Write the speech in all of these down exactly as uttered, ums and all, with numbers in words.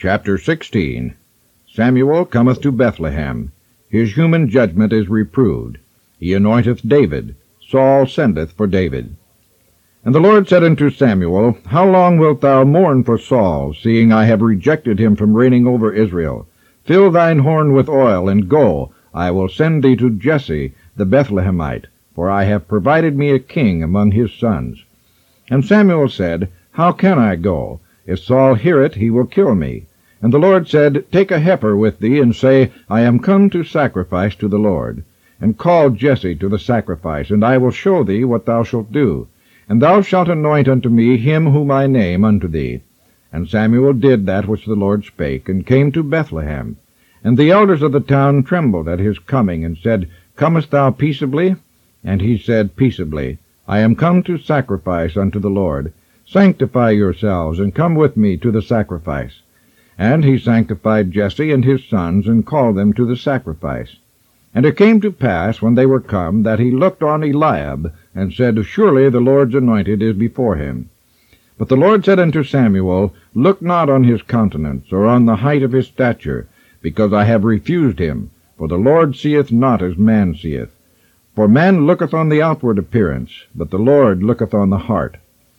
Chapter sixteen. Samuel cometh to Bethlehem. His human judgment is reproved. He anointeth David. Saul sendeth for David. And the Lord said unto Samuel, How long wilt thou mourn for Saul, seeing I have rejected him from reigning over Israel? Fill thine horn with oil, and go. I will send thee to Jesse the Bethlehemite, for I have provided me a king among his sons. And Samuel said, How can I go? If Saul hear it, he will kill me. And the Lord said, Take a heifer with thee, and say, I am come to sacrifice to the Lord. And call Jesse to the sacrifice, and I will show thee what thou shalt do. And thou shalt anoint unto me him whom I name unto thee. And Samuel did that which the Lord spake, and came to Bethlehem. And the elders of the town trembled at his coming, and said, Comest thou peaceably? And he said, Peaceably. I am come to sacrifice unto the Lord. Sanctify yourselves, and come with me to the sacrifice. And he sanctified Jesse and his sons, and called them to the sacrifice. And it came to pass, when they were come, that he looked on Eliab, and said, Surely the Lord's anointed is before him. But the Lord said unto Samuel, Look not on his countenance, or on the height of his stature, because I have refused him. For the Lord seeth not as man seeth. For man looketh on the outward appearance, but the Lord looketh on the heart.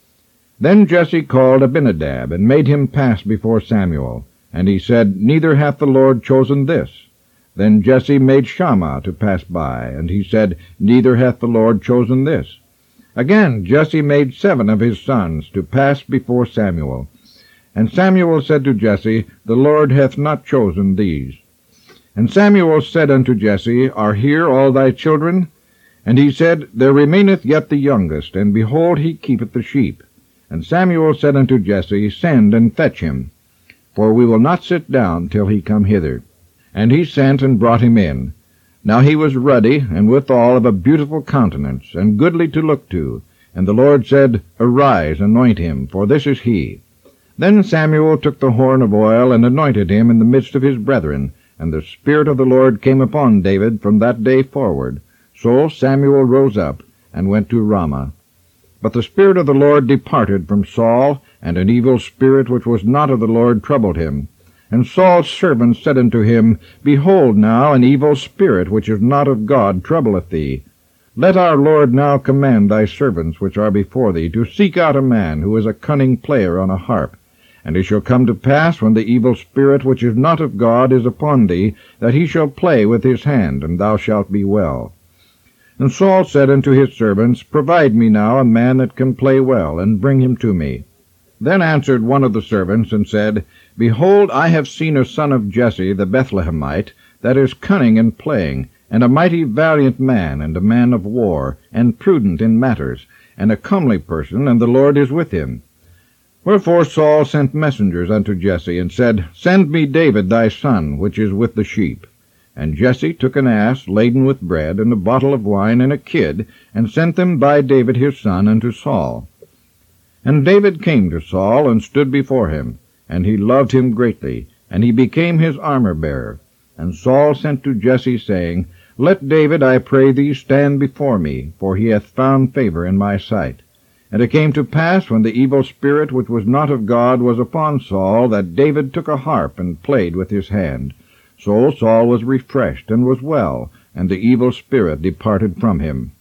Then Jesse called Abinadab, and made him pass before Samuel. And he said, Neither hath the Lord chosen this. Then Jesse made Shammah to pass by, and he said, Neither hath the Lord chosen this. Again Jesse made seven of his sons to pass before Samuel. And Samuel said to Jesse, The Lord hath not chosen these. And Samuel said unto Jesse, Are here all thy children? And he said, There remaineth yet the youngest, and behold, he keepeth the sheep. And Samuel said unto Jesse, Send and fetch him, for we will not sit down till he come hither. And he sent and brought him in. Now he was ruddy, and withal of a beautiful countenance, and goodly to look to. And the Lord said, Arise, anoint him, for this is he. Then Samuel took the horn of oil, and anointed him in the midst of his brethren. And the Spirit of the Lord came upon David from that day forward. So Samuel rose up, and went to Ramah. But the Spirit of the Lord departed from Saul, and an evil spirit which was not of the Lord troubled him. And Saul's servants said unto him, Behold now, an evil spirit which is not of God troubleth thee. Let our Lord now command thy servants which are before thee to seek out a man who is a cunning player on a harp. And it shall come to pass, when the evil spirit which is not of God is upon thee, that he shall play with his hand, and thou shalt be well. And Saul said unto his servants, Provide me now a man that can play well, and bring him to me. Then answered one of the servants, and said, Behold, I have seen a son of Jesse the Bethlehemite, that is cunning in playing, and a mighty valiant man, and a man of war, and prudent in matters, and a comely person, and the Lord is with him. Wherefore Saul sent messengers unto Jesse, and said, Send me David thy son, which is with the sheep. And Jesse took an ass laden with bread, and a bottle of wine, and a kid, and sent them by David his son unto Saul. And David came to Saul, and stood before him. And he loved him greatly, and he became his armor-bearer. And Saul sent to Jesse, saying, Let David, I pray thee, stand before me, for he hath found favor in my sight. And it came to pass, when the evil spirit which was not of God was upon Saul, that David took a harp, and played with his hand. So Saul was refreshed, and was well, and the evil spirit departed from him.